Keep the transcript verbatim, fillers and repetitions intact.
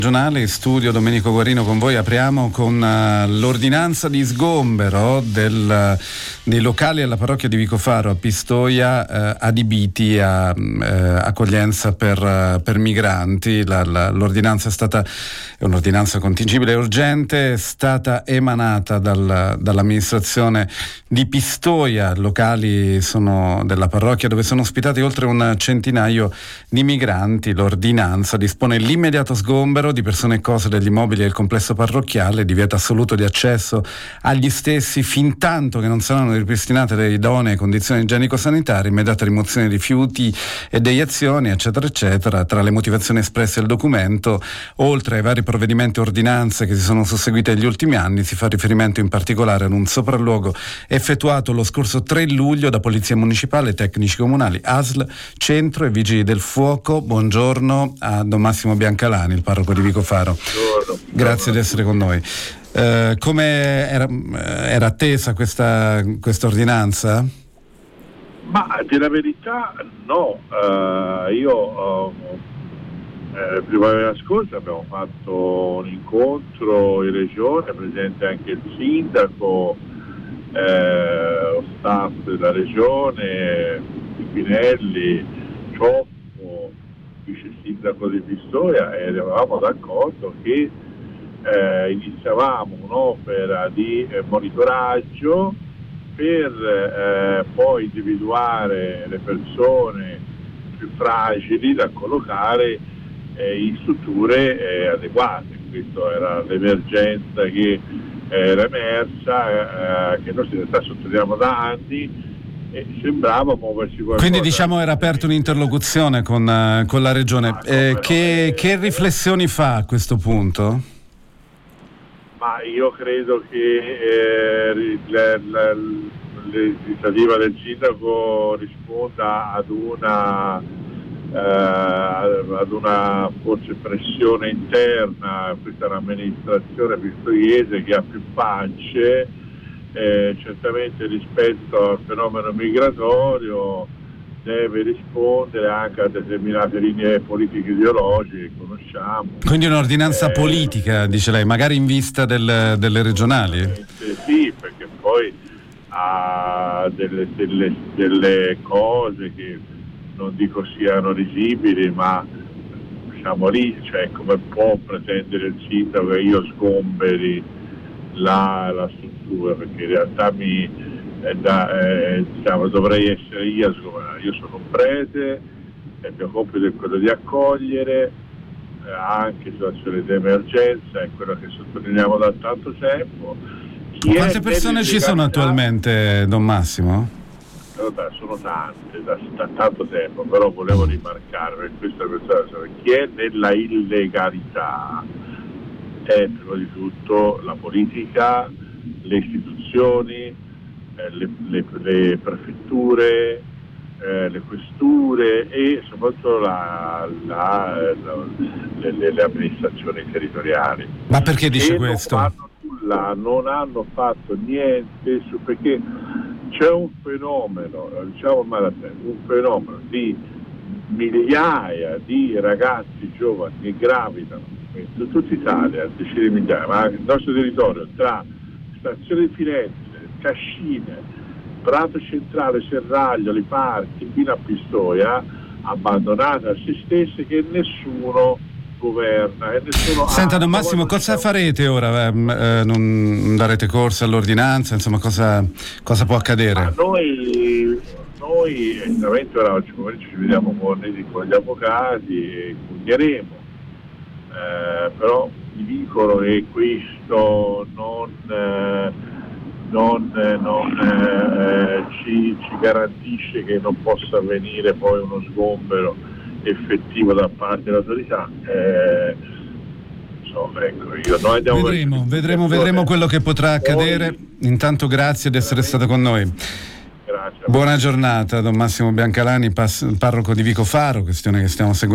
Regionale, studio Domenico Guarino con voi. Apriamo con uh, l'ordinanza di sgombero del, uh, dei locali alla parrocchia di Vicofaro a Pistoia uh, adibiti a uh, accoglienza per, uh, per migranti. La, la, l'ordinanza è stata è un'ordinanza contingibile e urgente, è stata emanata dal, dall'amministrazione di Pistoia. Locali sono della parrocchia dove sono ospitati oltre un centinaio di migranti. L'ordinanza dispone l'immediato sgombero di persone e cose degli immobili del complesso parrocchiale, divieto assoluto di accesso agli stessi fin tanto che non saranno ripristinate le idonee condizioni igienico-sanitarie, immediata rimozione di rifiuti e deiezioni, eccetera eccetera. Tra le motivazioni espresse al documento, oltre ai vari provvedimenti e ordinanze che si sono susseguite negli ultimi anni, si fa riferimento in particolare ad un sopralluogo effettuato lo scorso tre luglio da Polizia Municipale, tecnici comunali, A S L, Centro e Vigili del Fuoco. Buongiorno a Don Massimo Biancalani, il parroco di Vicofaro. Grazie di essere con noi. Eh, come era, era attesa questa, questa ordinanza? Ma a dire la verità no, uh, io uh, eh, primavera scorsa abbiamo fatto un incontro in regione, presente anche il sindaco, eh, lo staff della regione, Pinelli, Cioppo, vice sindaco di Pistoia, e eravamo d'accordo che eh, iniziavamo un'opera di eh, monitoraggio per eh, poi individuare le persone più fragili da collocare eh, in strutture eh, adeguate. Questa era l'emergenza che era emersa, eh, che noi in realtà sottolineiamo da anni, e sembrava muoversi qualcosa. Quindi diciamo era aperta un'interlocuzione con, uh, con la regione. Ah, eh, che, eh, che riflessioni fa a questo punto? Ma io credo che eh, la, la, l'iniziativa del sindaco risponda ad una eh, ad una forse pressione interna. Questa è un'amministrazione pistoiese che ha più pance. Eh, certamente rispetto al fenomeno migratorio deve rispondere anche a determinate linee politiche ideologiche che conosciamo. Quindi un'ordinanza eh, politica, dice lei, magari in vista del, delle regionali? Eh, sì, perché poi ha delle, delle, delle cose che non dico siano risibili, ma siamo lì, cioè come può pretendere il sindaco che io sgomberi la, la struttura, perché in realtà mi eh, da, eh, diciamo, dovrei essere io a sgomberare. Io sono un prete e il mio compito è quello di accogliere eh, anche situazioni di emergenza, è quello che sottolineiamo da tanto tempo. Chi Quante persone ci sono attualmente, Don Massimo? Vabbè, sono tante da, da tanto tempo, però volevo rimarcare per questa persona, chi è nella illegalità è prima di tutto la politica, le istituzioni, eh, le, le, le prefetture, eh, le questure e soprattutto la, la, la, le, le, le amministrazioni territoriali. Ma perché dice e questo? Non fanno nulla, non hanno fatto niente su, perché c'è un fenomeno, diciamo malamente, un fenomeno di migliaia di ragazzi giovani che gravitano in tutta Italia, decine di migliaia, ma il nostro territorio, tra stazione di Firenze, Cascine, Prato Centrale, Serraglio, i parchi, fino a Pistoia, abbandonate a se stesse, che nessuno governa e nessuno. Senta, Don Massimo, cosa farete ora? Eh, non darete corso all'ordinanza? Insomma, cosa, cosa può accadere? Ma noi, noi esattamente ora oggi pomeriggio ci vediamo con, con gli avvocati e pugneremo. Eh, però vi dicono che questo non, eh, non, eh, non eh, ci, ci garantisce che non possa avvenire poi uno sgombero effettivo da parte dell'autorità. Eh, insomma, ecco, io, noi andiamo vedremo, vedremo, vedremo quello che potrà accadere. Poi, intanto grazie di essere stato con noi. Grazie. Buona giornata, Don Massimo Biancalani, parroco di Vicofaro, questione che stiamo seguendo.